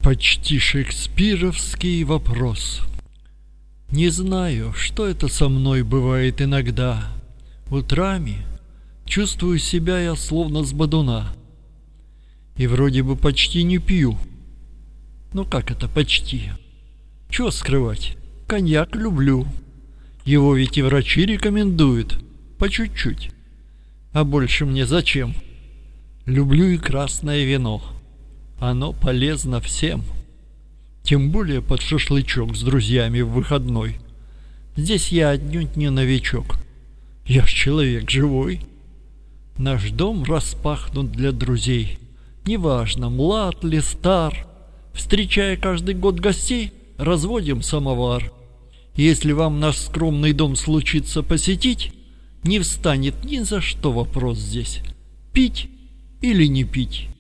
Почти шекспировский вопрос. Не знаю, что это со мной бывает иногда. Утрами чувствую себя я словно с бодуна. И вроде бы почти не пью. Ну как это почти? Чего скрывать? Коньяк люблю. Его ведь и врачи рекомендуют. По чуть-чуть. А больше мне зачем? Люблю и красное вино. Оно полезно всем. Тем более под шашлычок с друзьями в выходной. Здесь я отнюдь не новичок. Я ж человек живой. Наш дом распахнут для друзей. Неважно, млад ли стар. Встречая каждый год гостей, разводим самовар. Если вам наш скромный дом случится посетить, не встанет ни за что вопрос здесь: пить или не пить.